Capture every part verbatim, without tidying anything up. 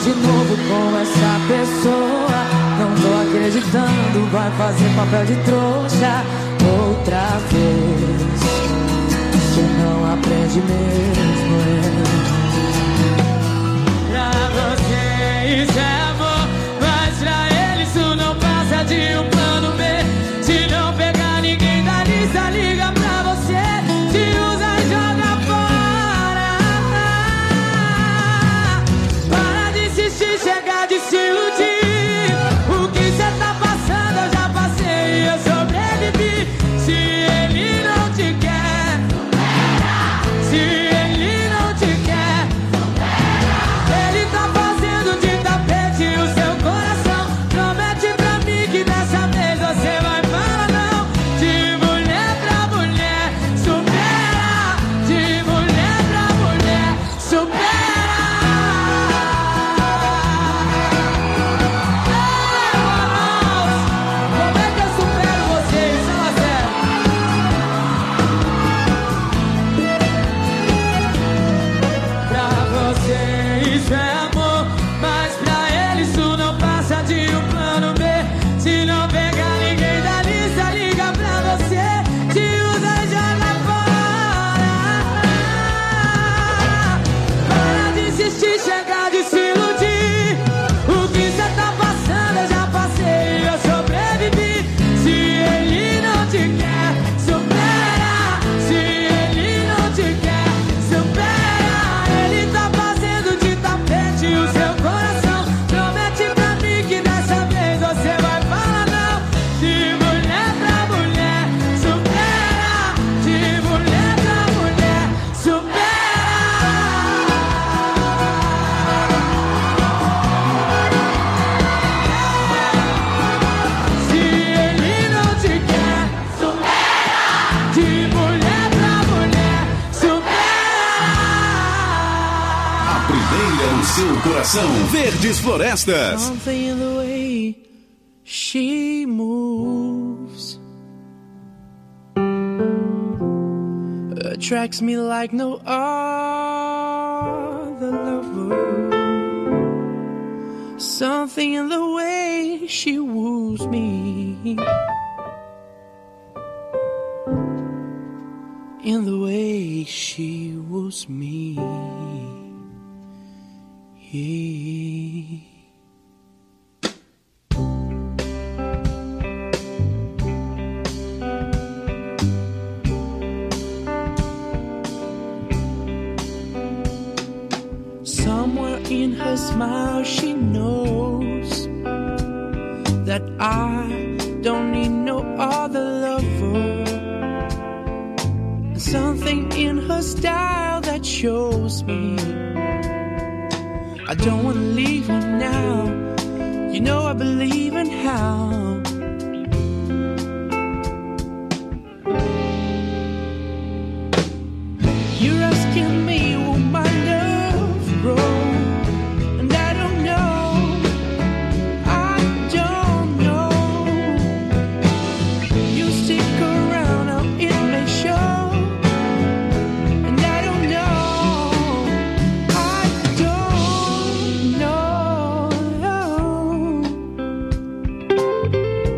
de novo com essa pessoa. Não tô acreditando, vai fazer papel de trouxa outra vez. Você não aprende mesmo, é. Pra você isso é amor, mas pra ele isso não passa de um plano B. Se não pegar ninguém da lista, liga pra você, te usa e joga fora. Para de insistir, chega de se iludir. O que cê tá passando eu já passei e eu sobrevivi. Se ele não te quer, se ele não te quer, ele tá fazendo de tapete o seu coração. Promete pra mim que dessa vez você vai para não. De mulher pra mulher, supera. De mulher pra mulher, supera. Como é que eu supero vocês? Fala sério. Pra você isso é amor, mas pra ele isso não passa de um plano B. Se não pegar ninguém da lista, liga pra você, te usa e joga fora. Para de insistir, chega de se iludir. O que cê tá passando eu já passei e eu sobrevivi. Se ele não te quer, supera. Se ele não te quer, supera. Ele tá fazendo de tapete o seu coração. Promete pra mim que dessa vez você vai falar não. De mulher pra mulher, supera. De mulher pra mulher, supera. Se ele não te quer, supera. De mulher pra mulher, supera. A primeira no seu coração. Verdes Florestas. Something in the way she moves attracts me like no other lover. Something in the way she woos me, in the way she woos me. Yeah. Somewhere in her smile she knows that I don't need no other lover. And something in her style that shows me I don't wanna leave her now. You know I believe in how. You're asking me will my love grow, and I don't know, I don't know. You stick around, now it may show, and I don't know, I don't know.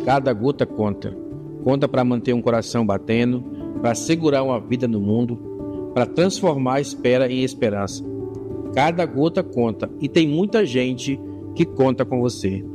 Cada gota conta. Conta para manter um coração batendo, para segurar uma vida no mundo, para transformar a espera em esperança. Cada gota conta e tem muita gente que conta com você.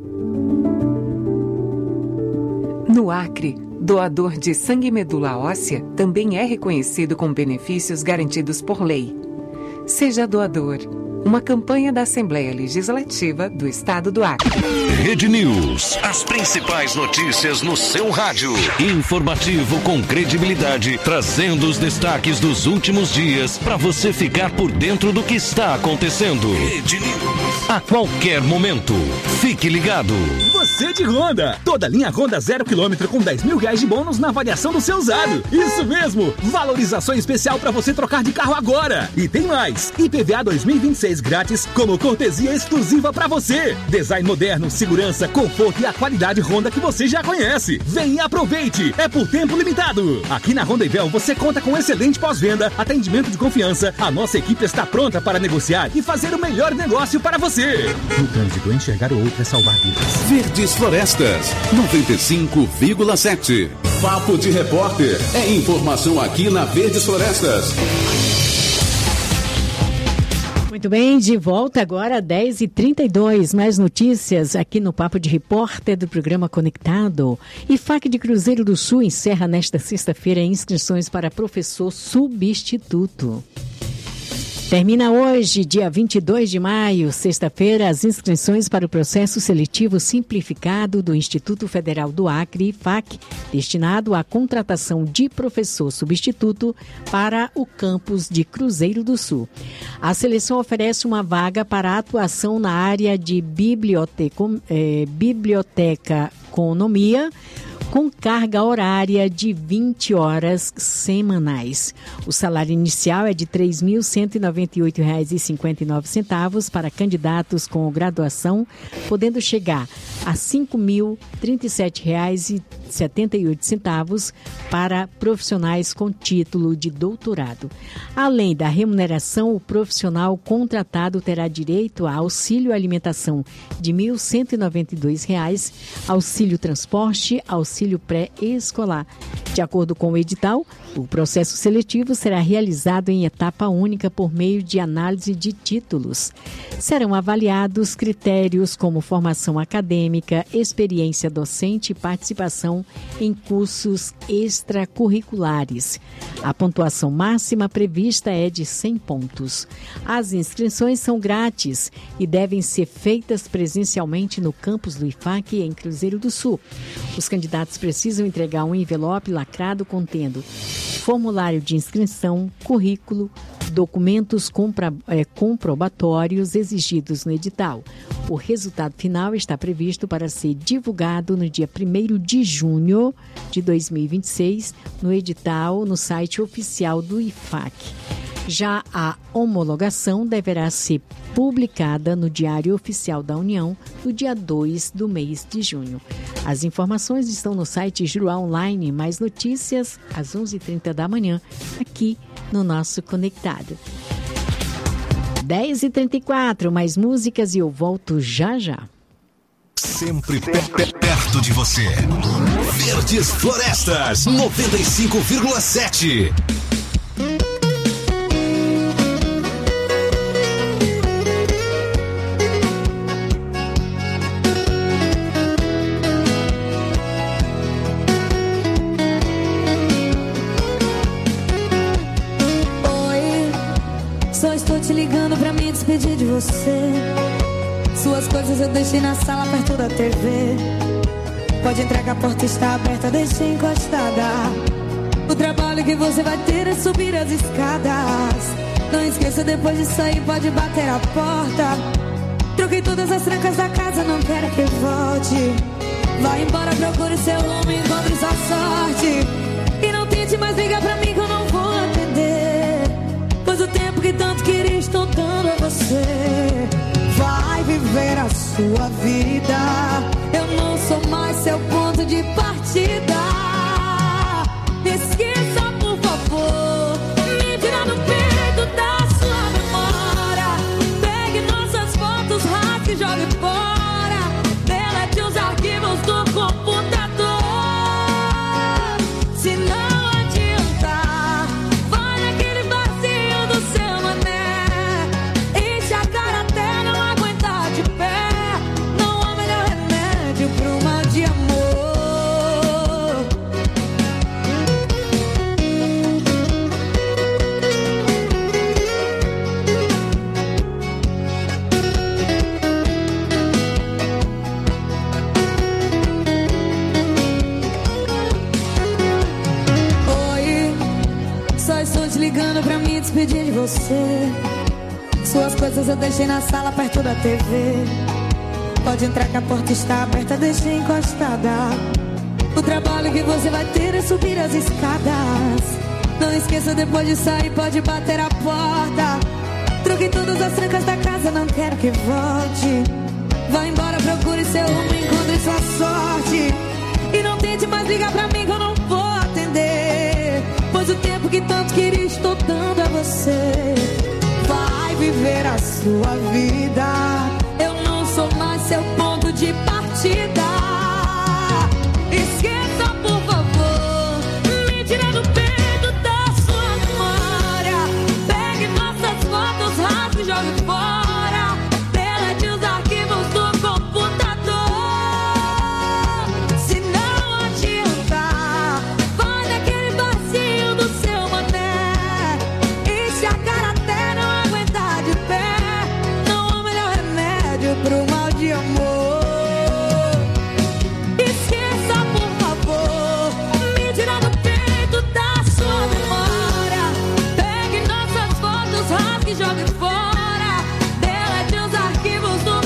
No Acre, doador de sangue e medula óssea também é reconhecido com benefícios garantidos por lei. Seja doador. Uma campanha da Assembleia Legislativa do Estado do Acre. Rede News. As principais notícias no seu rádio. Informativo com credibilidade, trazendo os destaques dos últimos dias para você ficar por dentro do que está acontecendo. Rede News. A qualquer momento. Fique ligado. Você de Honda. Toda linha Honda zero quilômetro com dez mil reais de bônus na avaliação do seu usado. Isso mesmo. Valorização especial para você trocar de carro agora. E tem mais. I P V A dois mil e vinte e seis grátis como cortesia exclusiva para você. Design moderno, segurança, conforto e a qualidade Honda que você já conhece. Vem e aproveite. É por tempo limitado. Aqui na Honda Ivel você conta com excelente pós-venda, atendimento de confiança. A nossa equipe está pronta para negociar e fazer o melhor negócio para você. No trânsito, enxergar o outro é salvar vidas. Verdes Florestas, noventa e cinco vírgula sete. Papo de Repórter. É informação aqui na Verdes Florestas. Muito bem, de volta agora, dez e trinta e dois. Mais notícias aqui no Papo de Repórter do programa Conectado. I F A C de Cruzeiro do Sul encerra nesta sexta-feira inscrições para professor substituto. Termina hoje, dia vinte e dois de maio, sexta-feira, as inscrições para o processo seletivo simplificado do Instituto Federal do Acre, I F A C, destinado à contratação de professor substituto para o campus de Cruzeiro do Sul. A seleção oferece uma vaga para atuação na área de biblioteca, eh, biblioteconomia, com carga horária de vinte horas semanais. O salário inicial é de três mil cento e noventa e oito reais e cinquenta e nove centavos para candidatos com graduação, podendo chegar a cinco mil trinta e sete reais e setenta e oito centavos para profissionais com título de doutorado. Além da remuneração, o profissional contratado terá direito a auxílio alimentação de mil cento e noventa e dois reais, auxílio transporte, auxílio pré-escolar. De acordo com o edital, o processo seletivo será realizado em etapa única por meio de análise de títulos. Serão avaliados critérios como formação acadêmica, experiência docente e participação em cursos extracurriculares. A pontuação máxima prevista é de cem pontos. As inscrições são grátis e devem ser feitas presencialmente no campus do I F A C em Cruzeiro do Sul. Os candidatos precisam entregar um envelope lacrado contendo formulário de inscrição, currículo, documentos compra, é, comprobatórios exigidos no edital. O resultado final está previsto para ser divulgado no dia primeiro de junho de dois mil e vinte e seis, no edital no site oficial do I F A C. Já a homologação deverá ser publicada no Diário Oficial da União no dia dois do mês de junho. As informações estão no site Juruá Online. Mais notícias às onze e trinta da manhã, aqui no nosso Conectado. dez e trinta e quatro, mais músicas e eu volto já já. Sempre, Sempre perto de você. Verdes Florestas, noventa e cinco vírgula sete. Te ligando pra me despedir de você. Suas coisas eu deixei na sala perto da T V. Pode entrar que a porta está aberta, deixei encostada. O trabalho que você vai ter é subir as escadas. Não esqueça, depois de sair pode bater a porta. Troquei todas as trancas da casa, não quero que volte. Vai embora, procure seu rumo, encontre sua sorte. E não tente mais ligar pra mim que eu não vou atender, pois o tempo que tanto queria estou dando a você. Vai viver a sua vida, eu não sou mais seu ponto de partida. Esqueça, por favor, me tira do peito da sua memória. Pegue nossas fotos, rasgue e jogue fora. Delete os arquivos do computador. despedir de você. Suas coisas eu deixei na sala perto da T V. Pode entrar que a porta está aberta, deixei encostada. O trabalho que você vai ter é subir as escadas. Não esqueça, depois de sair pode bater a porta. Troque todas as trancas da casa, não quero que volte. Vá embora, procure seu rumo, encontre sua sorte. E não tente mais ligar pra mim que eu não vou atender, pois o tempo que tanto queria estou dando a você. Vai viver a sua vida, eu não sou mais seu ponto de partida. Esqueça, por favor, me tira do peito da sua memória. Pegue nossas fotos, rasgue e jogue fora. Delete os arquivos do computador. Se não adiantar, vai naquele vazio do seu mané. Enche a cara até não aguentar de pé. Não há melhor remédio pro mal de amor. Esqueça, por favor, me tira do peito da sua memória. Pegue nossas fotos, rasgue e jogue fora. Delete os arquivos do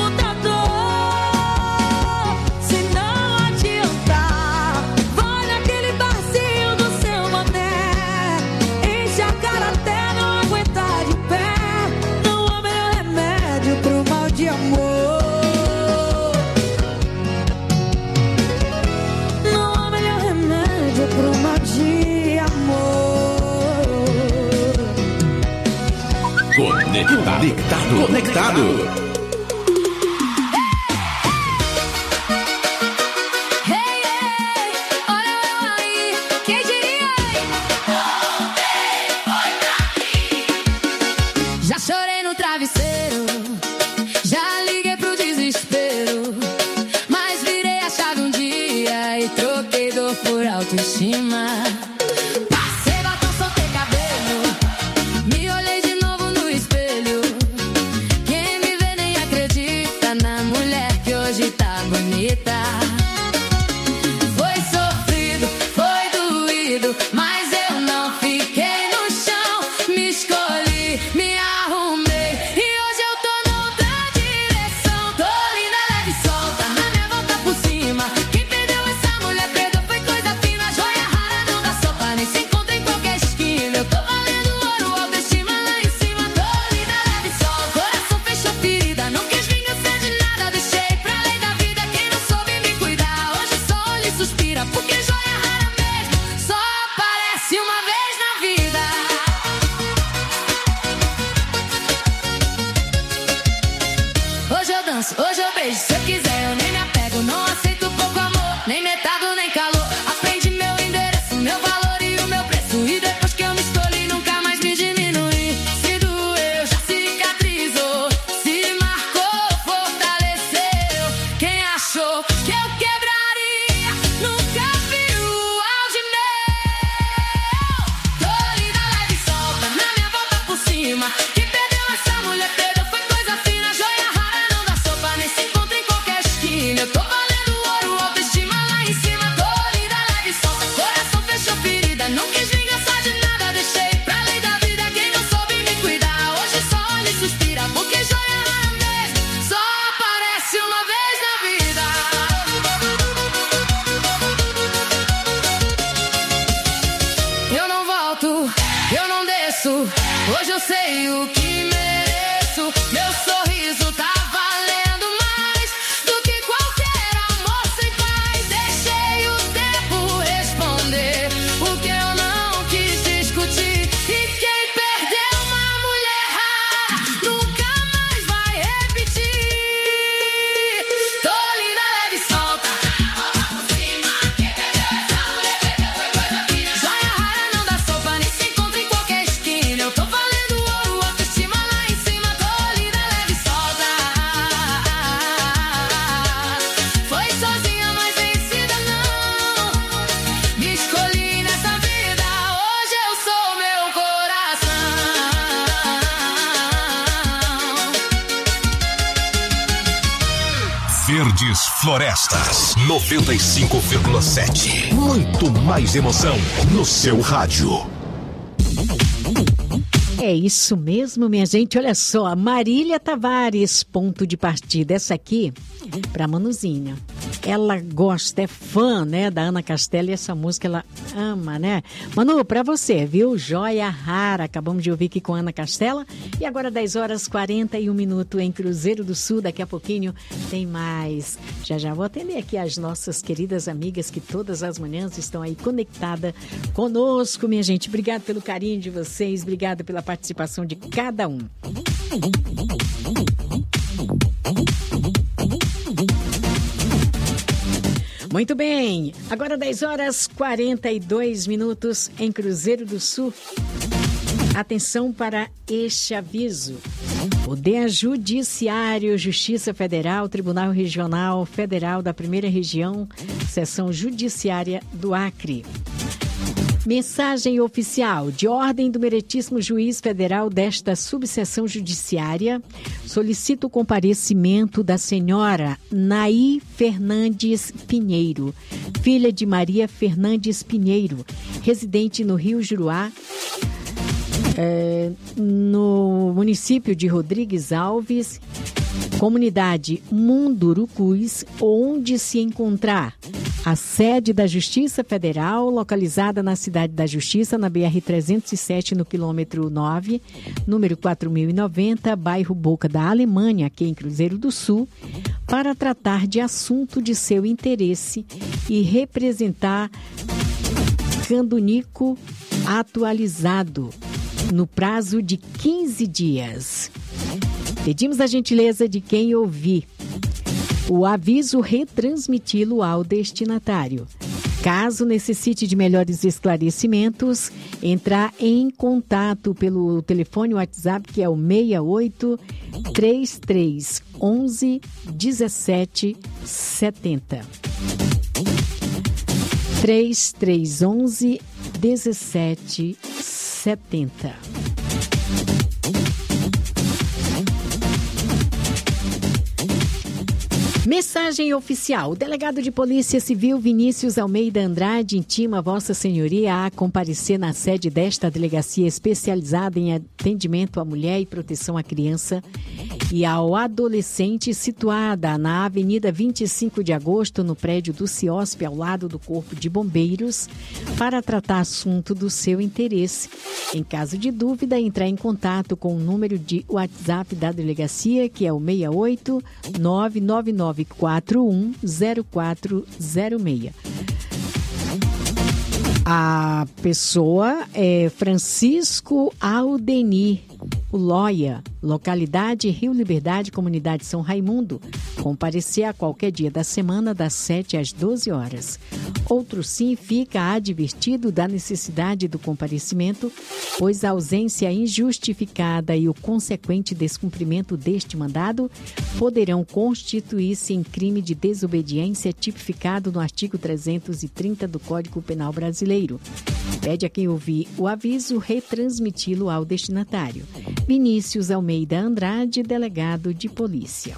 computador. Se não adiantar, vai naquele vazio do seu mané. Enche a cara até não aguentar de pé. Não há melhor remédio pro mal de amor. Não há melhor remédio pro mal de amor. Conectado. Conectado. Hey, hey, olha eu aí, quem diria? Já chorei no travesseiro, já liguei pro desespero, mas virei a chave um dia e troquei dor por autoestima. Passei batom, soltei cabelo, me olhei de novo no espelho. Quem me vê nem acredita na mulher que hoje tá bonita. Foi sofrido, foi doído, mas eu não fiquei no chão. Me escolhi, me arrumei e hoje eu tô noutra direção. Tô linda, leve e solta, na minha volta por cima. Quem perdeu essa mulher perdeu, foi coisa fina. Joia rara não dá sopa, nem se encontra em qualquer esquina. Eu tô valendo ouro, autoestima lá em cima. Tô linda, leve e solta, coração fechou ferida. Não quis vingança de nada, deixei pra lei da vida. Quem não soube me cuidar, hoje só olha e suspira. Porque joia rara mesmo, só aparece uma vez na vida. Hoje eu danço, hoje eu beijo, se eu quiser eu nem me apego. Não aceito pouco amor, nem metade nem calor. Aprendi meu endereço, meu valor e o meu preço. E depois que eu me escolhi, nunca mais me diminuí. Se doeu, já cicatrizou. Se marcou, fortaleceu. Quem achou que eu quebraria, nunca viu o auge meu. Tô linda, leve e solta, na minha volta por cima. Quem perdeu essa mulher perdeu, foi coisa fina. Joia rara não dá sopa, nem se encontra em qualquer esquina. Eu tô valendo ouro, autoestima lá em cima. Tô linda, leve e solta, coração fechou ferida. Não quis vingança de nada, deixei pra lei da vida. Quem não soube me cuidar, hoje só olha e suspira. Porque joia rara mesmo, só aparece uma vez na vida. Eu não volto, eu não desço. Hoje eu sei o que mereço. Meu sorriso tá valendo mais do que qualquer amor sem paz. Deixei o tempo responder o que eu não quis discutir. E quem perdeu uma mulher rara nunca mais vai repetir. Tô linda, leve e solta, quem perdeu essa mulher perdeu, foi coisa fina. Joia rara não dá sopa, nem se encontra em qualquer esquina. Eu tô valendo ouro, autoestima lá em cima. Tô linda, leve e solta. Foi sozinha, mas vencida não. Me escolhi nessa vida, hoje eu sou meu coração. Verdes Florestas noventa e cinco vírgula sete. Muito mais emoção no seu rádio. É isso mesmo, minha gente. Olha só, Marília Tavares, ponto de partida. Essa aqui, pra Manuzinha. Ela gosta, é fã, né, da Ana Castela e essa música ela ama, né? Manu, pra você, viu? Joia rara. Acabamos de ouvir aqui com a Ana Castela. E agora dez horas e quarenta e um minutos em Cruzeiro do Sul. Daqui a pouquinho tem mais. Já já vou atender aqui as nossas queridas amigas que todas as manhãs estão aí conectadas conosco, minha gente. Obrigado pelo carinho de vocês. Obrigado pela participação de cada um. Muito bem, agora dez horas e quarenta e dois minutos em Cruzeiro do Sul. Atenção para este aviso. O D E A Judiciário, Justiça Federal, Tribunal Regional Federal da Primeira Região, Seção Judiciária do Acre. Mensagem oficial de ordem do meritíssimo juiz federal desta subseção judiciária. Solicito o comparecimento da senhora Naí Fernandes Pinheiro, filha de Maria Fernandes Pinheiro, residente no Rio Juruá, é, no município de Rodrigues Alves, comunidade Mundurucus, onde se encontrar a sede da Justiça Federal, localizada na Cidade da Justiça, na B R trezentos e sete, no quilômetro nove, número quatro mil e noventa, bairro Boca da Alemanha, aqui em Cruzeiro do Sul, para tratar de assunto de seu interesse e representar Candunico atualizado no prazo de quinze dias. Pedimos a gentileza de quem ouvir o aviso retransmiti-lo ao destinatário. Caso necessite de melhores esclarecimentos, entrar em contato pelo telefone WhatsApp, que é o seis oito, três três um um, um sete sete zero. três três um um, um sete sete zero. Mensagem oficial. O delegado de Polícia Civil Vinícius Almeida Andrade intima Vossa Senhoria a comparecer na sede desta delegacia especializada em atendimento à mulher e proteção à criança e ao adolescente, situada na Avenida vinte e cinco de agosto, no prédio do CIOSP, ao lado do Corpo de Bombeiros, para tratar assunto do seu interesse. Em caso de dúvida, entrar em contato com o número de WhatsApp da delegacia, que é o seis oito, nove nove nove quatro um, zero quatro zero seis. A pessoa é Francisco Aldenir Loia, localidade Rio Liberdade, comunidade São Raimundo. Comparecer a qualquer dia da semana, das sete às doze horas. Outro sim fica advertido da necessidade do comparecimento, pois a ausência injustificada e o consequente descumprimento deste mandado poderão constituir-se em crime de desobediência tipificado no artigo trezentos e trinta do Código Penal Brasileiro. Pede a quem ouvir o aviso retransmiti-lo ao destinatário. Vinícius Almeida Andrade, delegado de polícia.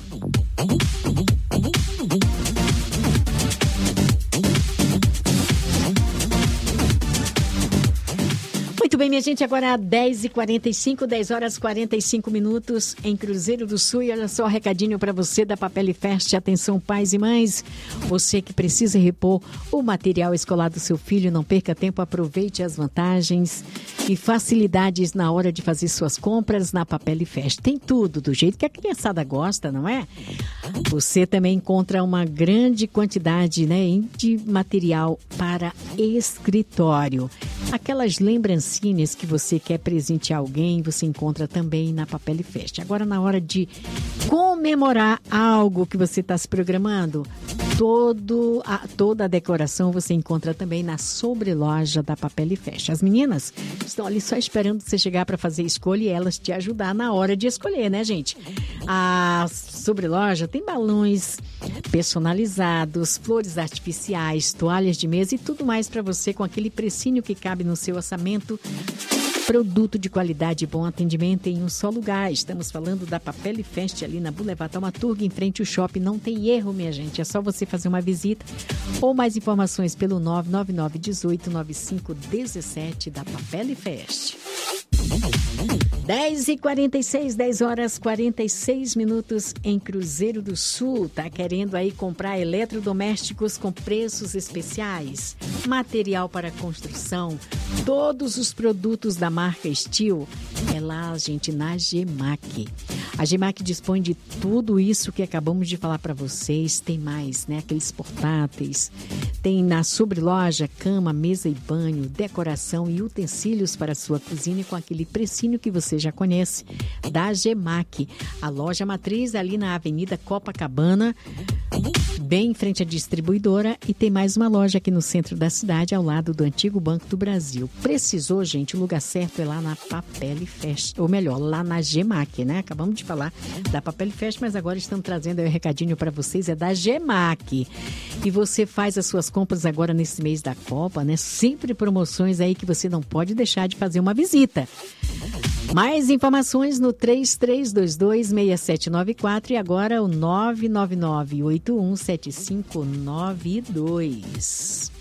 Muito bem, minha gente, agora dez e quarenta e cinco, dez horas e quarenta e cinco minutos em Cruzeiro do Sul. E olha só, recadinho para você da Papel Fest. Atenção, pais e mães, você que precisa repor o material escolar do seu filho, não perca tempo, aproveite as vantagens e facilidades na hora de fazer suas compras na Papel Fest. Tem tudo, do jeito que a criançada gosta, não é? Você também encontra uma grande quantidade, né, de material para escritório. Aquelas lembrancinhas que você quer presentear alguém, você encontra também na Papel Fest. Agora, na hora de comemorar algo que você está se programando, todo a, toda a decoração você encontra também na sobreloja da Papel Fest. As meninas estão ali só esperando você chegar para fazer escolha e elas te ajudar na hora de escolher, né, gente? A sobreloja tem balões personalizados, flores artificiais, toalhas de mesa e tudo mais para você com aquele precinho que cabe no seu orçamento. Produto de qualidade e bom atendimento em um só lugar. Estamos falando da Papel Fest ali na Boulevard Taumaturgo, em frente ao shopping. Não tem erro, minha gente. É só você fazer uma visita ou mais informações pelo nove nove nove, um oito, nove cinco um sete da Papel Fest. dez e quarenta e seis, dez horas e quarenta e seis minutos em Cruzeiro do Sul. Tá querendo aí comprar eletrodomésticos com preços especiais? Material para construção, todos os produtos da marca Steel. É lá, gente, na Gemac. A Gemac dispõe de tudo isso que acabamos de falar para vocês. Tem mais, né? Aqueles portáteis. Tem na sobreloja cama, mesa e banho, decoração e utensílios para a sua cozinha com aquele precinho que você já conhece, da Gemac. A loja matriz ali na Avenida Copacabana, bem em frente à distribuidora, e tem mais uma loja aqui no centro da cidade, ao lado do antigo Banco do Brasil. Precisou, gente, o lugar certo é lá na Papel e Fest, ou melhor, lá na Gemac, né? Acabamos de falar da Papel e Fest, mas agora estamos trazendo aí um recadinho para vocês, é da Gemac. E você faz as suas compras agora nesse mês da Copa, né? Sempre promoções aí que você não pode deixar de fazer uma visita. Mais informações no três três dois dois, seis sete nove quatro e agora o nove nove nove, oito um sete cinco nove dois.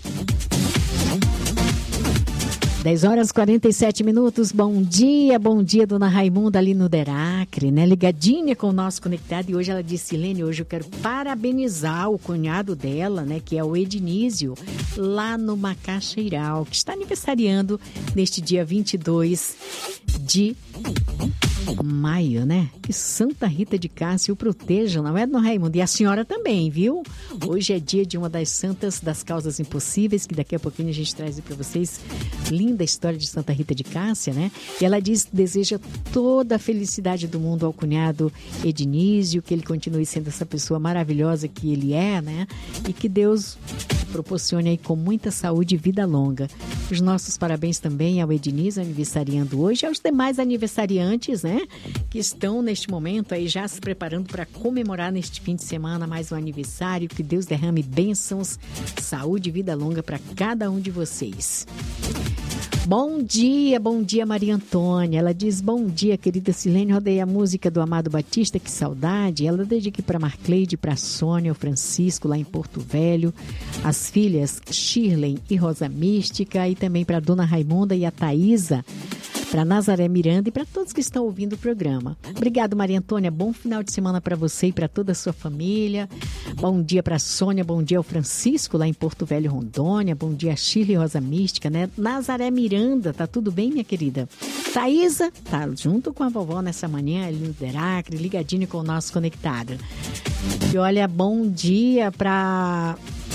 dez horas e quarenta e sete minutos, bom dia, bom dia, dona Raimunda ali no Deracre, né? Ligadinha com o nosso conectado, e hoje ela disse, Lene, hoje eu quero parabenizar o cunhado dela, né? Que é o Ednísio, lá no Macaxeiral, que está aniversariando neste dia vinte e dois de maio, né? Que Santa Rita de Cássia o proteja, não é, dona Raimunda? E a senhora também, viu? Hoje é dia de uma das santas das causas impossíveis, que daqui a pouquinho a gente traz para vocês. Linda história de Santa Rita de Cássia, né? E ela diz que deseja toda a felicidade do mundo ao cunhado Ednísio, que ele continue sendo essa pessoa maravilhosa que ele é, né? E que Deus proporcione aí com muita saúde e vida longa. Os nossos parabéns também ao Ednísio, aniversariando hoje, e aos demais aniversariantes, né? Que estão neste momento aí já se preparando para comemorar neste fim de semana mais um aniversário. Que Deus derrame bênçãos, saúde e vida longa para cada um de vocês. Bom dia, bom dia, Maria Antônia. Ela diz, bom dia, querida Silene. Rodei a música do Amado Batista, que saudade. Ela dedica para Marcleide, para Sônia, o Francisco, lá em Porto Velho. As filhas Shirley e Rosa Mística. E também para Dona Raimunda e a Thaísa. Para Nazaré Miranda e para todos que estão ouvindo o programa. Obrigado, Maria Antônia. Bom final de semana para você e para toda a sua família. Bom dia para a Sônia, bom dia ao Francisco, lá em Porto Velho, Rondônia. Bom dia a Shirley Rosa Mística, né? Nazaré Miranda, tá tudo bem, minha querida? Thaísa, tá junto com a vovó nessa manhã, ali no Deracre, ligadinho com o nosso conectado. E olha, bom dia para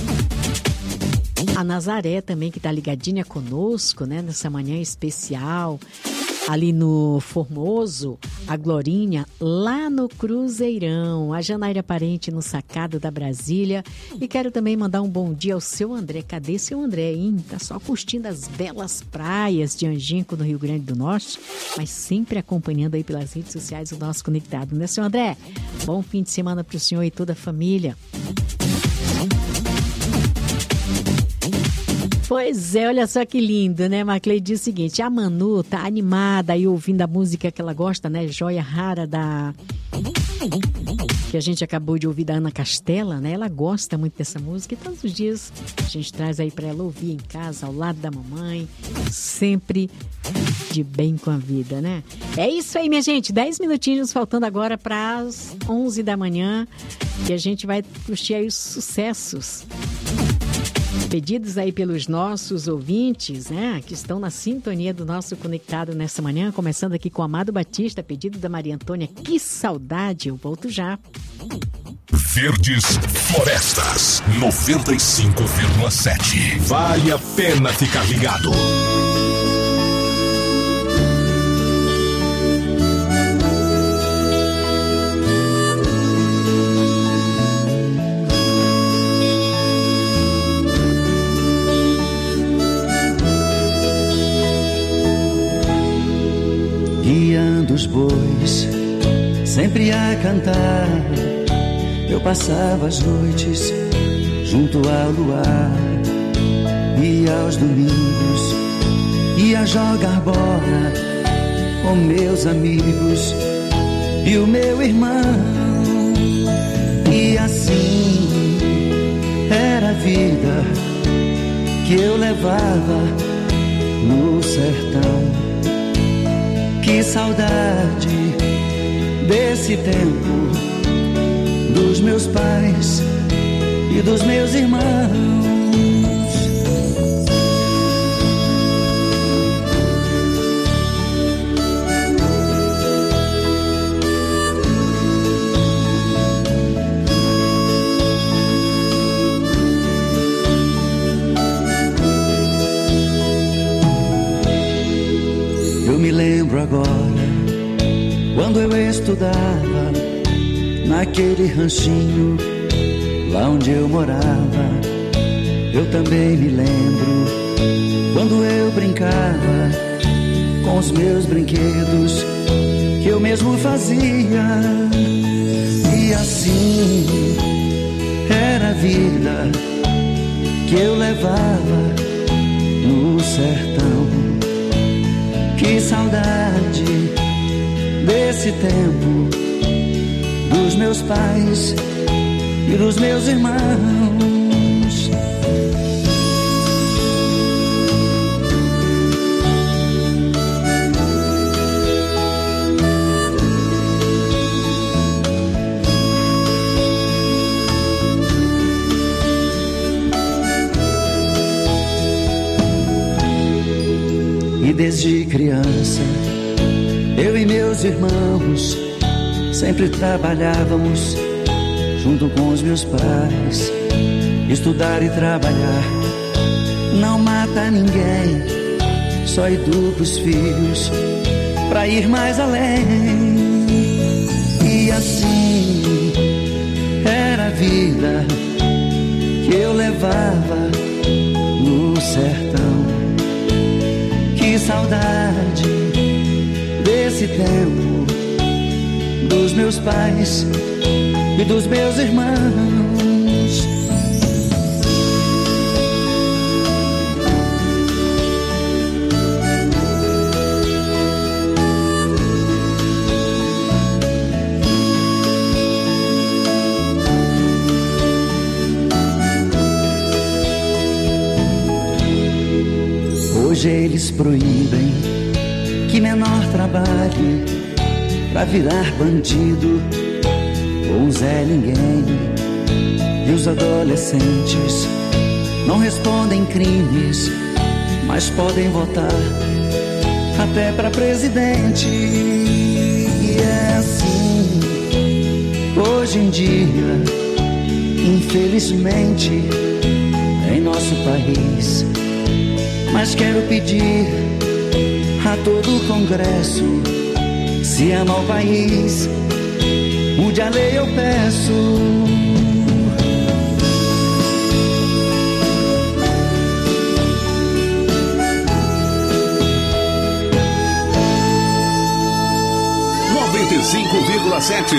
a Nazaré também, que está ligadinha conosco, né? Nessa manhã especial, ali no Formoso, a Glorinha, lá no Cruzeirão, a Janaíra Parente no Sacado da Brasília. E quero também mandar um bom dia ao seu André. Cadê seu André, hein? Tá só curtindo as belas praias de Angico, no Rio Grande do Norte, mas sempre acompanhando aí pelas redes sociais o nosso conectado, né, seu André? Bom fim de semana para o senhor e toda a família. Pois é, olha só que lindo, né? Marclay diz o seguinte, a Manu tá animada aí ouvindo a música que ela gosta, né? Joia Rara da... que a gente acabou de ouvir da Ana Castela, né? Ela gosta muito dessa música e todos os dias a gente traz aí para ela ouvir em casa, ao lado da mamãe, sempre de bem com a vida, né? É isso aí, minha gente, dez minutinhos faltando agora para as onze da manhã e a gente vai curtir aí os sucessos pedidos aí pelos nossos ouvintes, né, que estão na sintonia do nosso Conectado nessa manhã, começando aqui com o Amado Batista, pedido da Maria Antônia, que saudade, eu volto já. Verdes Florestas, noventa e cinco vírgula sete. Vale a pena ficar ligado. Guiando os bois, sempre a cantar, eu passava as noites junto ao luar, e aos domingos ia jogar bola com meus amigos e o meu irmão, e assim era a vida que eu levava no sertão. saudade desse tempo, dos meus pais e dos meus irmãos. Eu me lembro agora, quando eu estudava naquele ranchinho lá onde eu morava. Eu também me lembro quando eu brincava com os meus brinquedos que eu mesmo fazia. E assim era a vida que eu levava no sertão. Que saudade desse tempo, dos meus pais e dos meus irmãos. E desde criança, eu e meus irmãos sempre trabalhávamos junto com os meus pais. Estudar e trabalhar não mata ninguém, só educa os filhos pra ir mais além. E assim era a vida que eu levava no sertão. Que saudade desse tempo, dos meus pais e dos meus irmãos. Hoje eles proíbem que menor trabalhe pra virar bandido ou Zé Ninguém. E os adolescentes não respondem crimes, mas podem votar até pra presidente. E é assim hoje em dia, infelizmente, em nosso país. Mas quero pedir a todo o Congresso, se ama o país, mude a lei, eu peço. noventa e cinco vírgula sete.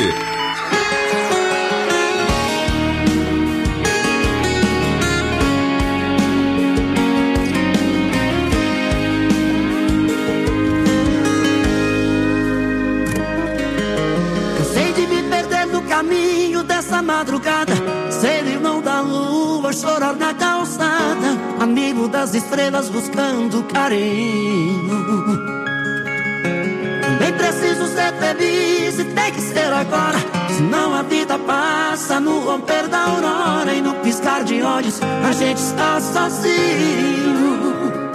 Caminho dessa madrugada, ser irmão da lua, chorar na calçada, amigo das estrelas buscando carinho. Nem preciso ser feliz e tem que ser agora, senão a vida passa no romper da aurora. E no piscar de olhos a gente está sozinho.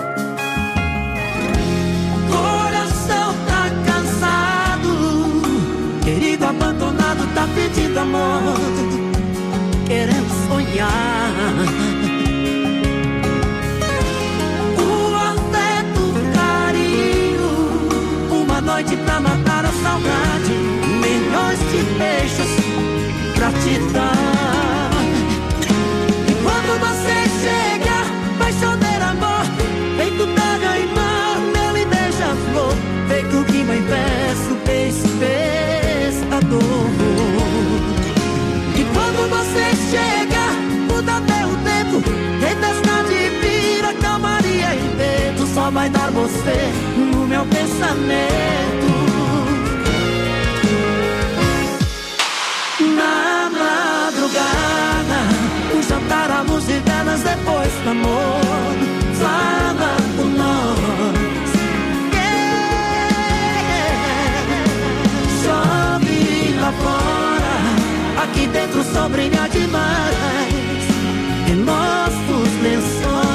Coração tá cansado, querido abandonado tá pedindo amor, querendo sonhar. O afeto, o carinho, uma noite pra matar a saudade, milhões de beijos pra te dar. E quando você chega, vai chover amor, feito terra e mar, mel e beija-flor, feito rima em verso, beijo, pescador. E quando você chega, muda até o tempo, tempestade vira calmaria e vento, só vai dar você no meu pensamento. Na madrugada, um jantar à luz de velas depois do amor, fala por nós. Yeah. aqui dentro só brilha demais em nossos lençóis.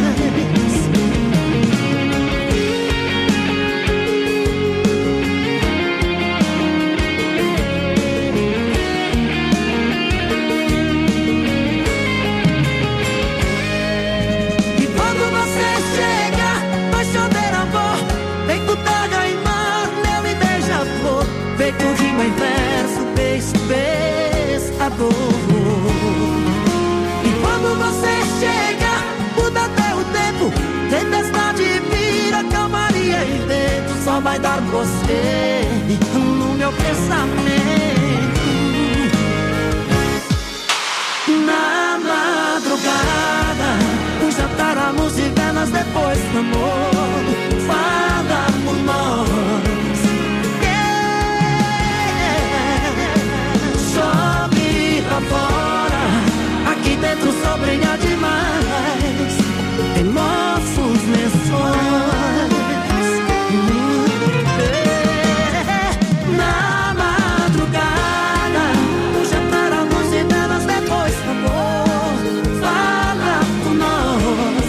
Feito rima em verso, pescador. E quando você chega, muda até o tempo. Tempestade vira calmaria e vento. Só vai dar você no meu pensamento. Na madrugada, um jantar à luz de velas depois do amor. Fala por nós. Fora, aqui dentro só brilha demais em nossos lençóis. Na madrugada, um jantar à luz de velas depois do amor. Fala por nós.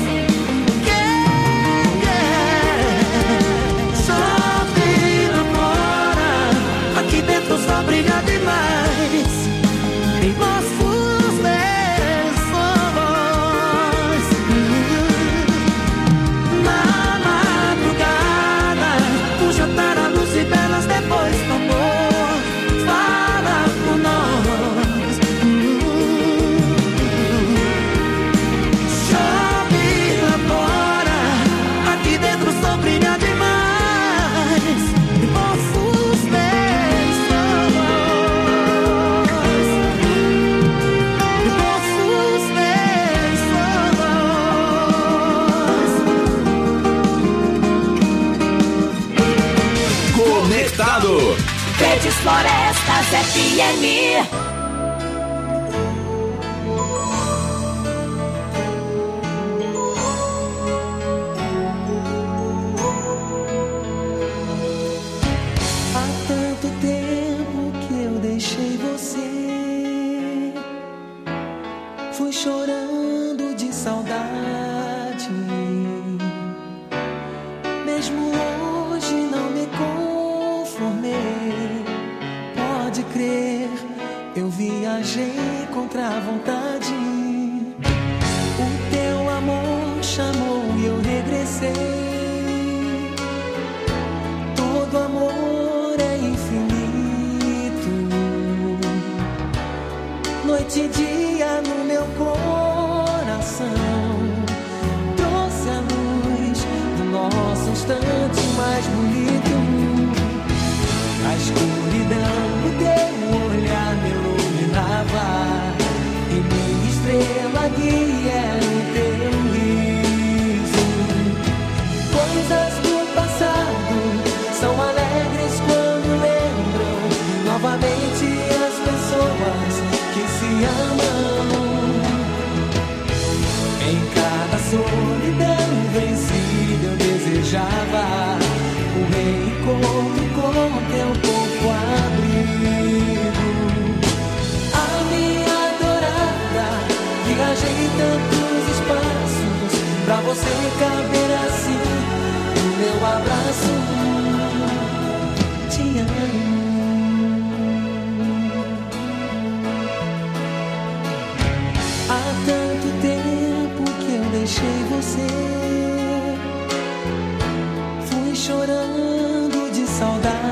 Yeah, yeah. Chove lá fora, aqui dentro só brilha demais em nossos lençóis. Na madrugada, um jantar à luz e velas depois do amor. Fala por nós. Chove lá fora, aqui dentro só brilha demais em nossos Verdes Florestas F M. Há tanto tempo que eu deixei você, fui chorando de saudade. Mesmo hoje não me conformei. Pode crer, eu viajei contra a vontade. O teu amor chamou e eu regressei. Todo amor é infinito. Noite e dia no meu coração. Trouxe a luz do nosso instante mais bonito. A escuridão do teu olhar me iluminava. E minha estrela guia era o teu riso. Coisas do passado são alegres quando lembram novamente as pessoas que se amam. Em cada solidão vencida eu desejava o reencontro com teu corpo abrigo. A minha adorada, viajei tantos espaços pra você caber assim no meu abraço. Te amo. Há tanto tempo que eu deixei você, fui chorando de saudade.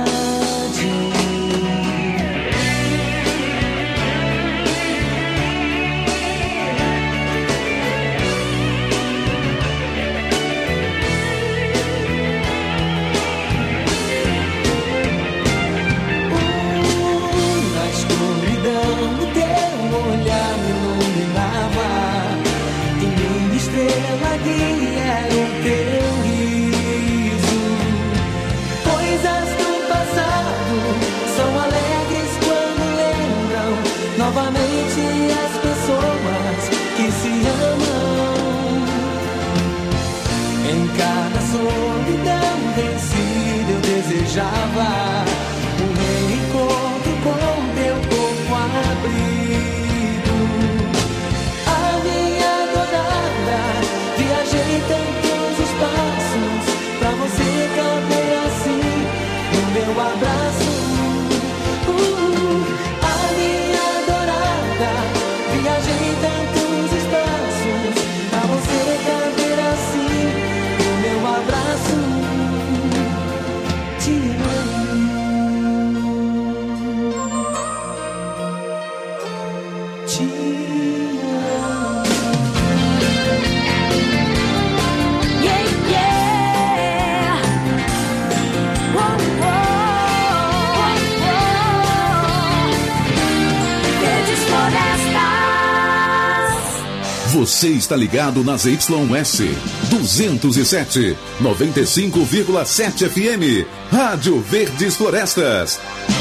Estrela guia era o teu riso. Coisas do passado são alegres quando lembram novamente as pessoas que se amam. Em cada solidão vencida eu desejava um reencontro com teu corpo abrigo. Você está ligado nas Y S duzentos e sete, noventa e cinco vírgula sete F M, Rádio Verdes Florestas.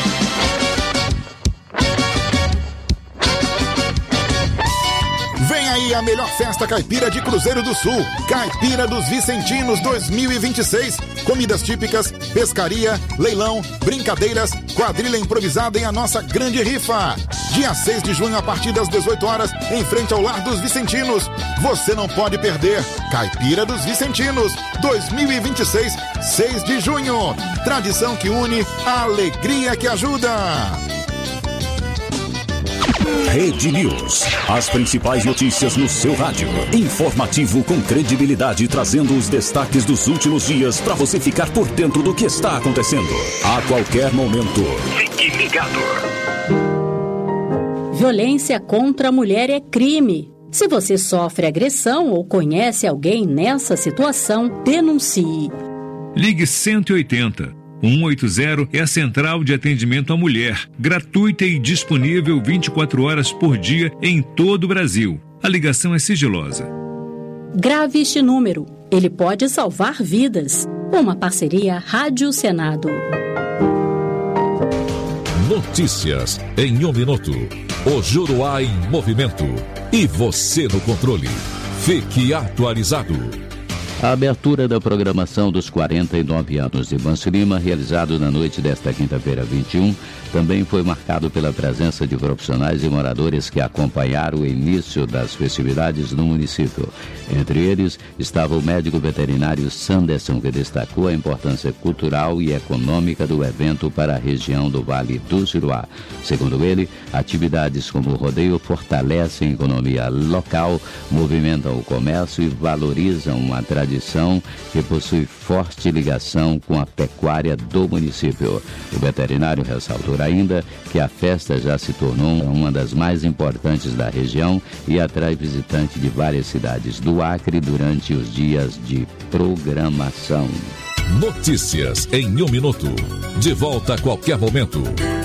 Vem aí a melhor festa caipira de Cruzeiro do Sul, Caipira dos Vicentinos dois mil e vinte e seis. Comidas típicas, pescaria, leilão, brincadeiras, quadrilha improvisada em a nossa grande rifa. Dia seis de junho, a partir das dezoito horas, em frente ao Lar dos Vicentinos. Você não pode perder. Caipira dos Vicentinos dois mil e vinte e seis, seis de junho. Tradição que une, a alegria que ajuda. Rede News. As principais notícias no seu rádio. Informativo com credibilidade, trazendo os destaques dos últimos dias para você ficar por dentro do que está acontecendo. A qualquer momento. Fique ligado. Violência contra a mulher é crime. Se você sofre agressão ou conhece alguém nessa situação, denuncie. Ligue cento e oitenta. cento e oitenta é a central de atendimento à mulher, gratuita e disponível vinte e quatro horas por dia em todo o Brasil. A ligação é sigilosa. Grave este número, ele pode salvar vidas. Uma parceria Rádio Senado. Notícias em um minuto. O Juruá em movimento. E você no controle. Fique atualizado. A abertura da programação dos quarenta e nove anos de Manso Lima, realizado na noite desta quinta-feira vinte e um, também foi marcado pela presença de profissionais e moradores que acompanharam o início das festividades no município. Entre eles estava o médico veterinário Sanderson, que destacou a importância cultural e econômica do evento para a região do Vale do Juruá. Segundo ele, atividades como o rodeio fortalecem a economia local, movimentam o comércio e valorizam a tradição que possui forte ligação com a pecuária do município. O veterinário ressaltou ainda que a festa já se tornou uma das mais importantes da região e atrai visitantes de várias cidades do Acre durante os dias de programação. Notícias em um minuto. De volta a qualquer momento.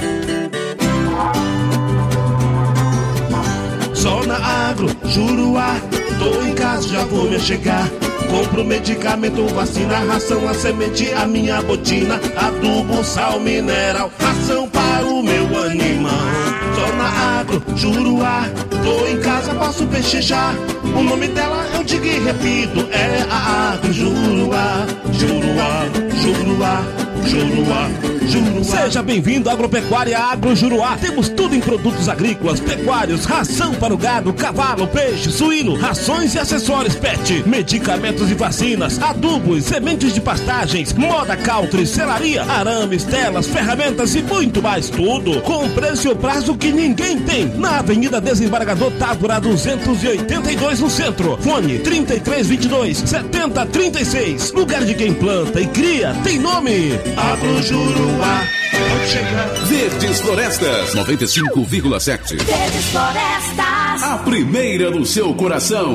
Só na Agro, Juruá, tô em casa, já vou me chegar. Compro medicamento, vacina, ração, a semente, a minha botina, adubo, sal, mineral, ração para o meu animal. Só na Agro, Juruá, tô em casa, posso pechinchar. O nome dela eu digo e repito, é a Agro Juruá, Juruá, Juruá, Juruá, Juruá. Seja bem-vindo à Agropecuária Agro Juruá. Temos tudo em produtos agrícolas, pecuários, ração para o gado, cavalo, peixe, suíno, rações e acessórios pet, medicamentos e vacinas, adubos, sementes de pastagens, moda country, selaria, arames, telas, ferramentas e muito mais. Tudo com preço e prazo que ninguém tem. Na Avenida Desembargador Távora duzentos e oitenta e dois no centro. Fone trinta e três, vinte e dois, setenta, trinta e seis. Lugar de quem planta e cria tem nome. Agro Juruá. Pode chegar. Verdes Florestas noventa e cinco vírgula sete. Verdes Florestas. A primeira no seu coração.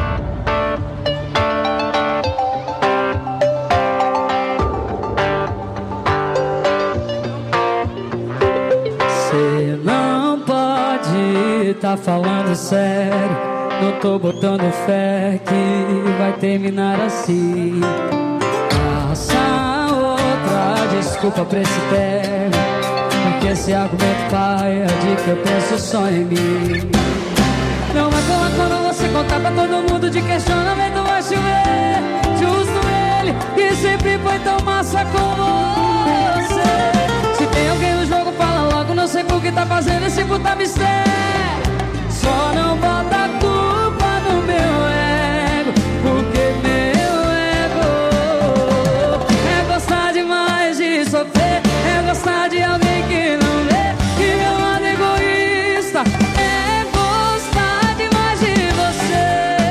Cê não pode tá falando sério. Não tô botando fé que vai terminar assim. Passa outra desculpa pra esse término, porque esse argumento pai é de que eu penso só em mim. Não vai colar quando você contar pra todo mundo de questionamento vai chover. Justo ele que sempre foi tão massa com você. Se tem alguém no jogo fala logo, não sei por que tá fazendo esse puta mistério. Só não bota a culpa no meu ego, porque meu ego é gostar demais de sofrer, é gostar de alguém que não vê que meu lado egoísta, é gostar demais de você,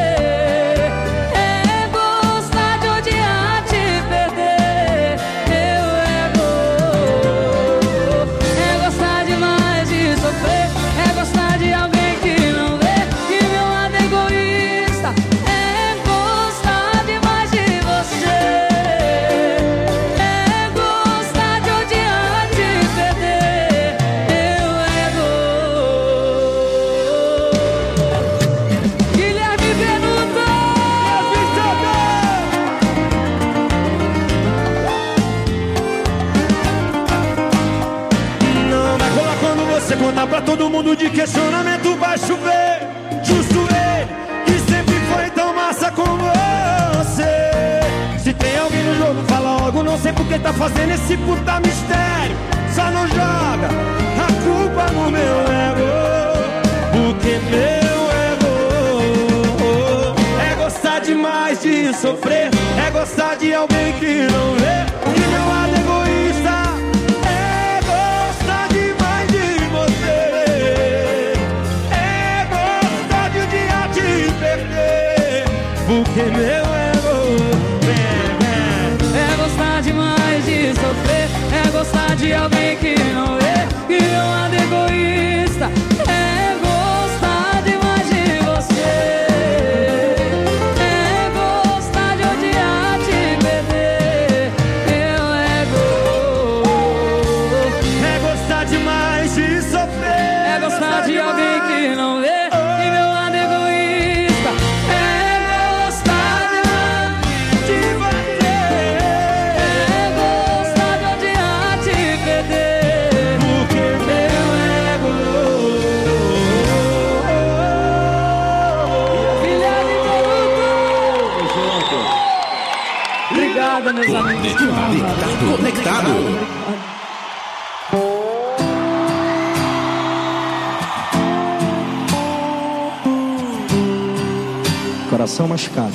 é gostar de odiar, te perder. Meu ego é gostar demais de sofrer, é gostar de questionamento vai chover. Justo ele, que sempre foi tão massa com você. Se tem alguém no jogo, fala logo. Não sei por que tá fazendo esse puta mistério. Só não joga a culpa no meu ego, porque meu ego é gostar demais de sofrer, é gostar de alguém que não vê. E meu lado egoísta é gostar demais de você, é gostar de um dia te perder, porque meu ego é gostar demais de sofrer, é gostar de alguém que não vê. E meu lado egoísta é gostar demais de você, é gostar de odiar te perder. Meu ego é gostar demais de sofrer, é gostar de alguém que não vê. E meu lado egoísta é gostar demais de você, é gostar de odiar te perder. Porque meu ego Filha de Toronto. Obrigada, meus amigos. Conectado. Coração machucado.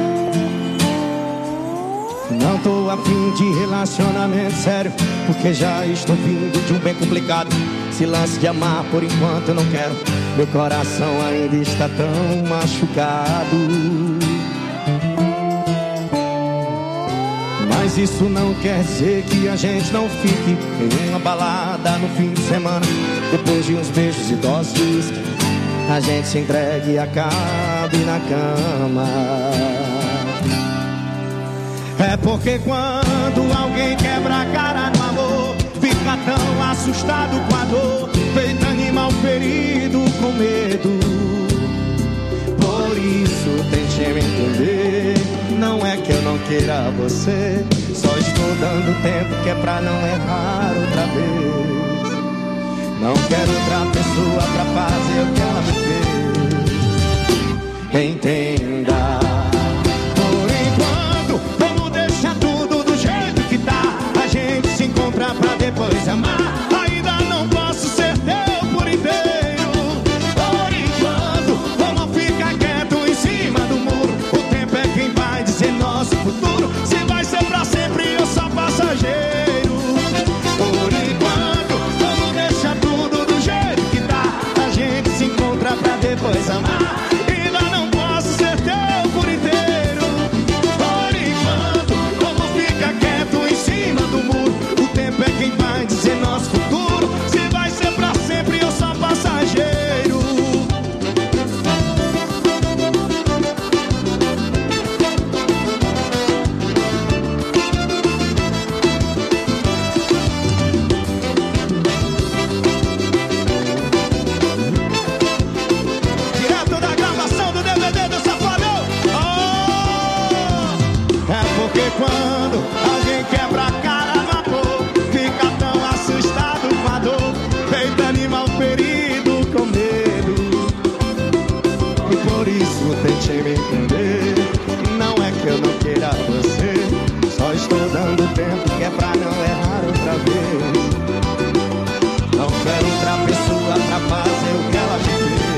Não tô afim de relacionamento sério, porque já estou vindo de um bem complicado. Se lance de amar por enquanto eu não quero. Meu coração ainda está tão machucado. Mas isso não quer dizer que a gente não fique em uma balada no fim de semana. Depois de uns beijos e doses de uísque, a gente se entregue e acabe na cama. É porque quando alguém quebra a cara no amor, fica tão assustado com a dor, feito animal ferido com medo. Por isso tente me entender. Não é que eu não queira você, só estou dando tempo que é pra não errar outra vez. Não quero outra pessoa pra fazer o que ela me fez. Entenda. Por enquanto, vamos deixar tudo do jeito que tá. A gente se encontra pra depois amar. Ainda não posso ser teu por inteiro. Por enquanto, vamos ficar quieto em cima do muro. O tempo é quem vai dizer nosso futuro. Se vai ser pra sempre ou só passageiro. Por enquanto, vamos deixar tudo do jeito que tá. A gente se encontra pra depois amar. Ainda não posso ser teu por inteiro. Por enquanto, vamos ficar quieto em cima do muro. O tempo é quem vai dizer nosso futuro. Se vai ser pra sempre ou só passageiro. Direto da gravação do D V D do Safadão. Oh! É porque quando alguém quebra a cara no amor, fica tão assustado com a dor, feito animal ferido com medo. E por isso tente me entender. Não é que eu não queira você, só estou dando tempo que é pra não errar outra vez. Não quero outra pessoa pra fazer o que ela me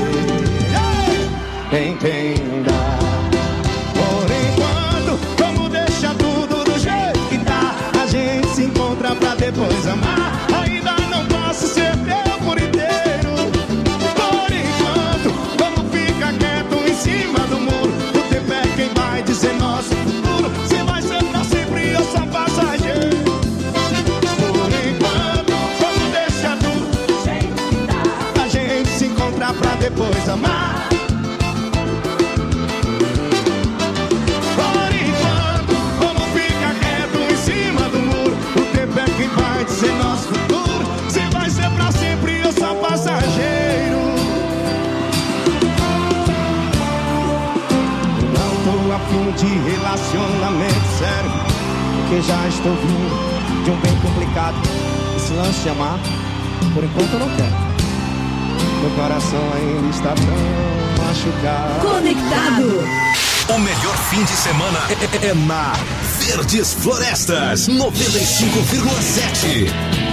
fez. Entenda. Por enquanto, vamos deixar tudo do jeito que tá. A gente se encontra pra depois amar. Ainda não posso ser teu por inteiro. Por enquanto, vamos ficar quieto em cima do muro. O tempo é quem vai dizer nosso futuro. Se vai ser pra sempre ou só passageiro. Por enquanto, vamos deixar tudo do jeito que tá. A gente se encontra pra depois amar. Por enquanto, vamos ficar quieto em cima do muro. O tempo é quem vai dizer nosso futuro. Se vai ser pra sempre ou só passageiro. Não tô afim de relacionamento sério, porque já estou vindo de um bem complicado. Esse lance de amar, por enquanto eu não quero. meu coração ainda está tão machucado. Conectado. O melhor fim de semana é, é na Verdes Florestas noventa e cinco vírgula sete.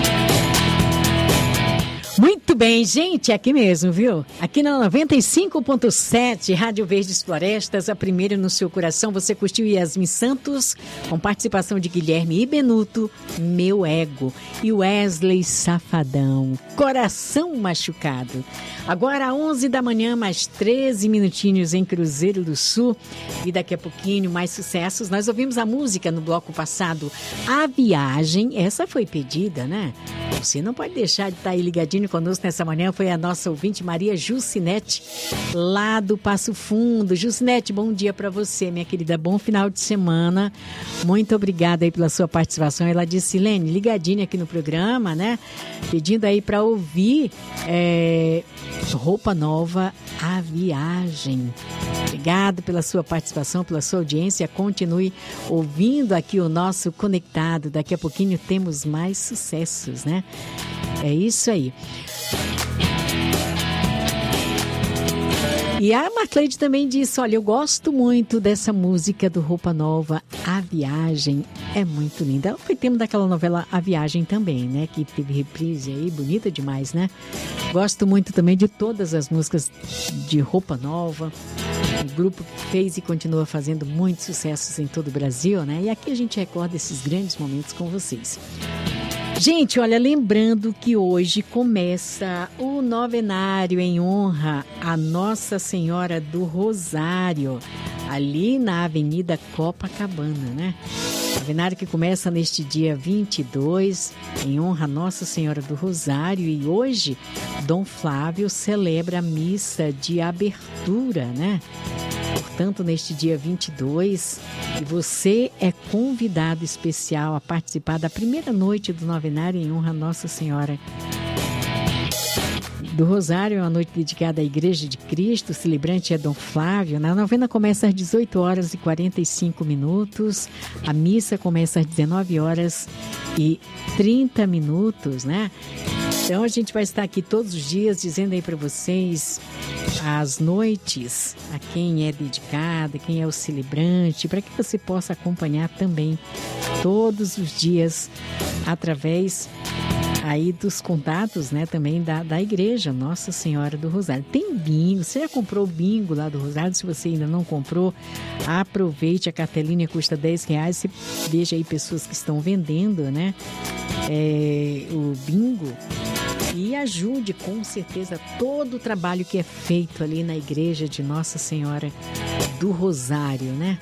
Muito bem, gente, aqui mesmo, viu? Aqui na noventa e cinco ponto sete, Rádio Verdes Florestas, a primeira no seu coração. Você curtiu Yasmin Santos, com participação de Guilherme e Benuto, Meu Ego. E Wesley Safadão, Coração Machucado. Agora, onze da manhã, mais treze minutinhos em Cruzeiro do Sul. E daqui a pouquinho, mais sucessos. Nós ouvimos a música no bloco passado, A Viagem. Essa foi pedida, né? Você não pode deixar de estar aí ligadinho conosco nessa manhã. Foi a nossa ouvinte Maria Jucinete, lá do Passo Fundo. Jucinete, bom dia para você, minha querida. Bom final de semana. Muito obrigada aí pela sua participação. Ela disse, Lene, ligadinha aqui no programa, né? Pedindo aí para ouvir é, Roupa Nova, A Viagem. Obrigado pela sua participação, pela sua audiência. Continue ouvindo aqui o nosso Conectado. Daqui a pouquinho temos mais sucessos, né? É isso aí. E a Marcleide também disse, olha, eu gosto muito dessa música do Roupa Nova, A Viagem, é muito linda. Foi tema daquela novela A Viagem também, né? Que teve reprise aí, bonita demais, né? Gosto muito também de todas as músicas de Roupa Nova, um grupo que fez e continua fazendo muitos sucessos em todo o Brasil, né? E aqui a gente recorda esses grandes momentos com vocês. Gente, olha, lembrando que hoje começa o novenário em honra a Nossa Senhora do Rosário, ali na Avenida Copacabana, né? Novenário que começa neste dia vinte e dois, em honra a Nossa Senhora do Rosário, e hoje Dom Flávio celebra a missa de abertura, né? Portanto, neste dia vinte e dois, e você é convidado especial a participar da primeira noite do novenário em honra a Nossa Senhora do Rosário. É uma noite dedicada à Igreja de Cristo, o celebrante é Dom Flávio. A novena começa às dezoito horas e quarenta e cinco minutos, a missa começa às dezenove horas e trinta minutos, né? Então a gente vai estar aqui todos os dias dizendo aí para vocês as noites, a quem é dedicada, quem é o celebrante, para que você possa acompanhar também todos os dias através aí dos contatos, né, também da, da igreja Nossa Senhora do Rosário. Tem bingo, você já comprou o bingo lá do Rosário? Se você ainda não comprou, aproveite, a cartelinha custa dez reais, você veja aí pessoas que estão vendendo, né, é, o bingo, e ajude com certeza todo o trabalho que é feito ali na igreja de Nossa Senhora do Rosário, né?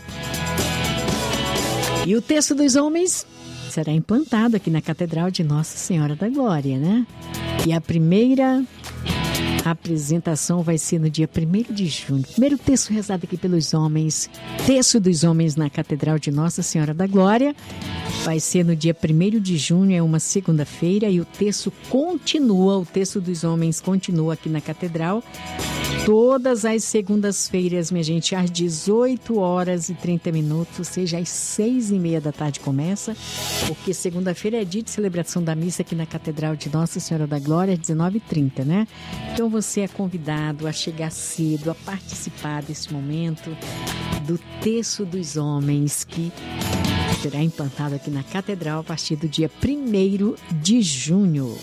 E o Terço dos Homens será implantado aqui na Catedral de Nossa Senhora da Glória, né? E a primeira apresentação vai ser no dia primeiro de junho. Primeiro terço rezado aqui pelos homens, Terço dos Homens na Catedral de Nossa Senhora da Glória. Vai ser no dia primeiro de junho, é uma segunda-feira, e o terço continua, o Terço dos Homens continua aqui na Catedral. Todas as segundas-feiras, minha gente, às dezoito horas e trinta minutos, ou seja, às seis e meia da tarde começa, porque segunda-feira é dia de celebração da missa aqui na Catedral de Nossa Senhora da Glória, às dezenove e trinta, né? Então você é convidado a chegar cedo, a participar desse momento do Terço dos Homens, que será implantado aqui na Catedral a partir do dia primeiro de junho.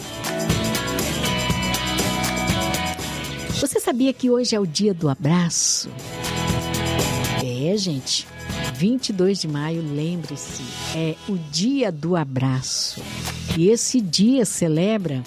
Você sabia que hoje é o dia do abraço? É, gente, vinte e dois de maio, lembre-se, é o dia do abraço. E esse dia celebra,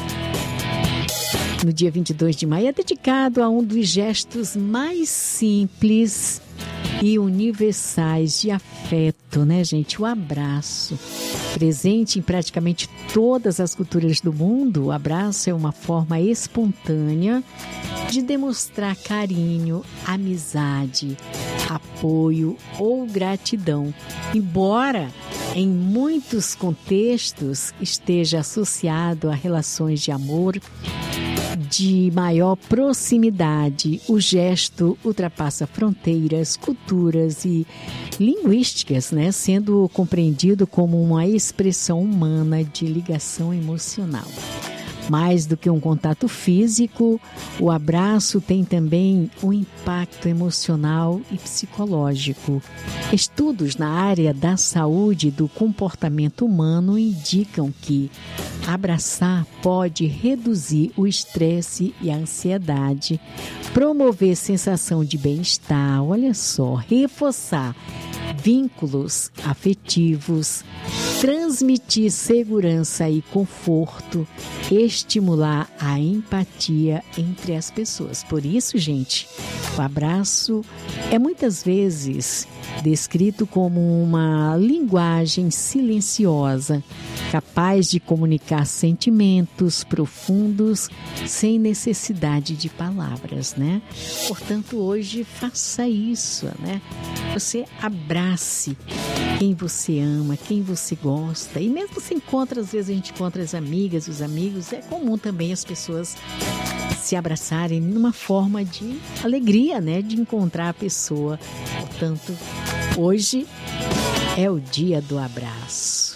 no dia vinte e dois de maio, é dedicado a um dos gestos mais simples e universais de afeto, né, gente? O abraço. Presente em praticamente todas as culturas do mundo, o abraço é uma forma espontânea de demonstrar carinho, amizade, apoio ou gratidão. Embora em muitos contextos esteja associado a relações de amor, de maior proximidade, o gesto ultrapassa fronteiras, culturas e linguísticas, né? Sendo compreendido como uma expressão humana de ligação emocional. Mais do que um contato físico, o abraço tem também um impacto emocional e psicológico. Estudos na área da saúde e do comportamento humano indicam que abraçar pode reduzir o estresse e a ansiedade, promover sensação de bem-estar, olha só, reforçar vínculos afetivos, transmitir segurança e conforto, estimular a empatia entre as pessoas. Por isso, gente, o abraço é muitas vezes descrito como uma linguagem silenciosa, capaz de comunicar sentimentos profundos sem necessidade de palavras, né? Portanto, hoje faça isso, né? Você abrace quem você ama, quem você gosta. E mesmo se encontra, às vezes a gente encontra as amigas, os amigos, é comum também as pessoas se abraçarem numa forma de alegria, né? De encontrar a pessoa. Portanto, hoje é o dia do abraço.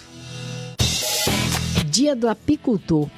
Dia do apicultor.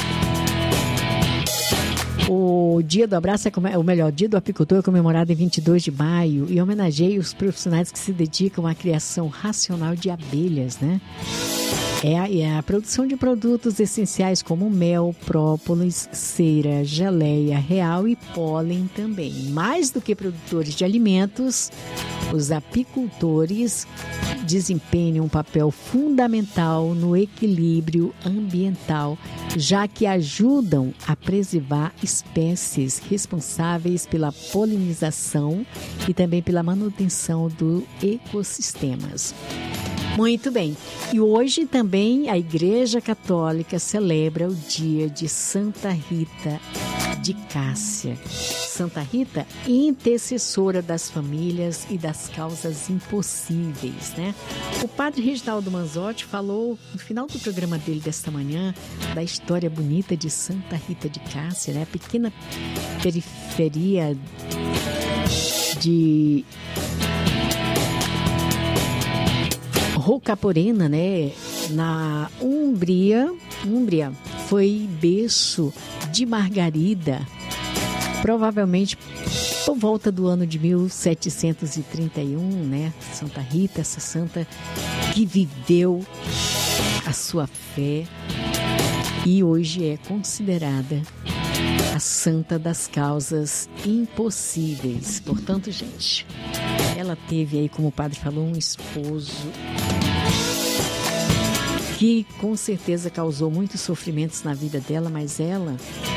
O Dia do Abraço, é o melhor, Dia do Apicultor é comemorado em vinte e dois de maio e homenageia os profissionais que se dedicam à criação racional de abelhas, né? É a, é a produção de produtos essenciais como mel, própolis, cera, geleia real e pólen também. Mais do que produtores de alimentos, os apicultores desempenham um papel fundamental no equilíbrio ambiental, já que ajudam a preservar espécies responsáveis pela polinização e também pela manutenção dos ecossistemas. Muito bem. E hoje também a Igreja Católica celebra o dia de Santa Rita de Cássia. Santa Rita, intercessora das famílias e das causas impossíveis, né? O padre Reginaldo Manzotti falou no final do programa dele desta manhã da história bonita de Santa Rita de Cássia, né? A pequena periferia de Rocaporena, né? Na Umbria, Umbria foi berço de Margarida, provavelmente por volta do ano de mil setecentos e trinta e um, né? Santa Rita, essa santa que viveu a sua fé e hoje é considerada a santa das causas impossíveis. Portanto, gente, ela teve aí, como o padre falou, um esposo que com certeza causou muitos sofrimentos na vida dela, mas ela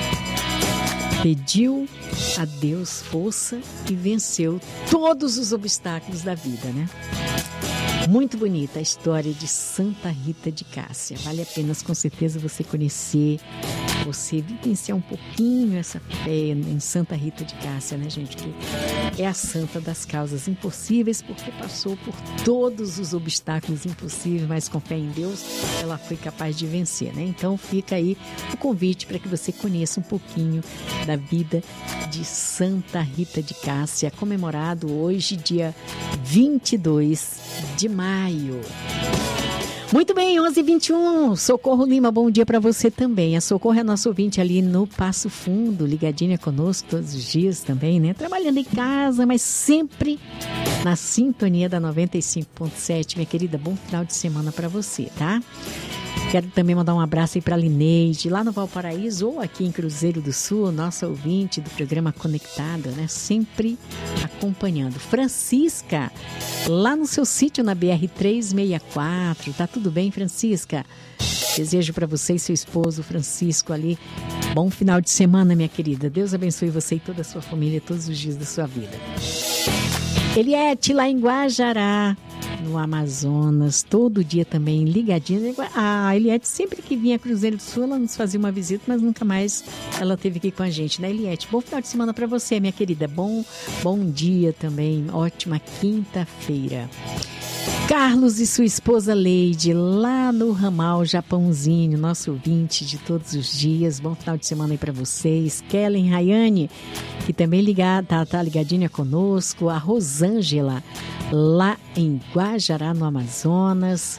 pediu a Deus força e venceu todos os obstáculos da vida, né? Muito bonita a história de Santa Rita de Cássia. Vale a pena, com certeza, você conhecer, você vivenciar um pouquinho essa fé em Santa Rita de Cássia, né, gente? Que é a santa das causas impossíveis, porque passou por todos os obstáculos impossíveis, mas com fé em Deus, ela foi capaz de vencer, né? Então, fica aí o convite para que você conheça um pouquinho da vida de Santa Rita de Cássia, comemorado hoje, dia vinte e dois de maio. Muito bem, onze e vinte e um, Socorro Lima, bom dia para você também. A Socorro é nosso ouvinte ali no Passo Fundo, ligadinha conosco todos os dias também, né? Trabalhando em casa, mas sempre na sintonia da noventa e cinco ponto sete. Minha querida, bom final de semana para você, tá? Quero também mandar um abraço aí para a Lineide, lá no Valparaíso ou aqui em Cruzeiro do Sul, nossa ouvinte do programa Conectada, né? Sempre acompanhando. Francisca, lá no seu sítio na B R trezentos e sessenta e quatro. Tá tudo bem, Francisca? Desejo para você e seu esposo, Francisco, ali, bom final de semana, minha querida. Deus abençoe você e toda a sua família todos os dias da sua vida. Eliette, lá em Guajará, no Amazonas, todo dia também ligadinha. A Eliette, sempre que vinha a Cruzeiro do Sul, ela nos fazia uma visita, mas nunca mais ela teve aqui com a gente, né, Eliette? Bom final de semana para você, minha querida. Bom, bom dia também, ótima quinta-feira. Carlos e sua esposa Leide, lá no Ramal Japãozinho, nosso ouvinte de todos os dias. Bom final de semana aí para vocês. Kellen Rayane, que também ligada, tá, tá ligadinha conosco. A Rosângela, lá em Guajará, no Amazonas.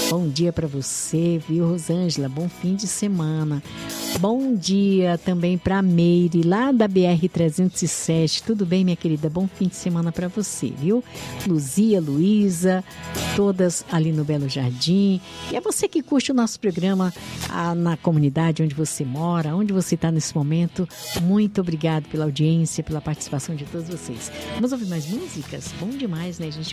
Bom dia para você, viu, Rosângela? Bom fim de semana. Bom dia também para Meire, lá da B R trezentos e sete. Tudo bem, minha querida? Bom fim de semana para você, viu? Luzia, Luísa, todas ali no Belo Jardim. E é você que curte o nosso programa ah, na comunidade onde você mora, onde você está nesse momento. Muito obrigado pela audiência, pela participação de todos vocês. Vamos ouvir mais músicas? Bom demais, né, gente?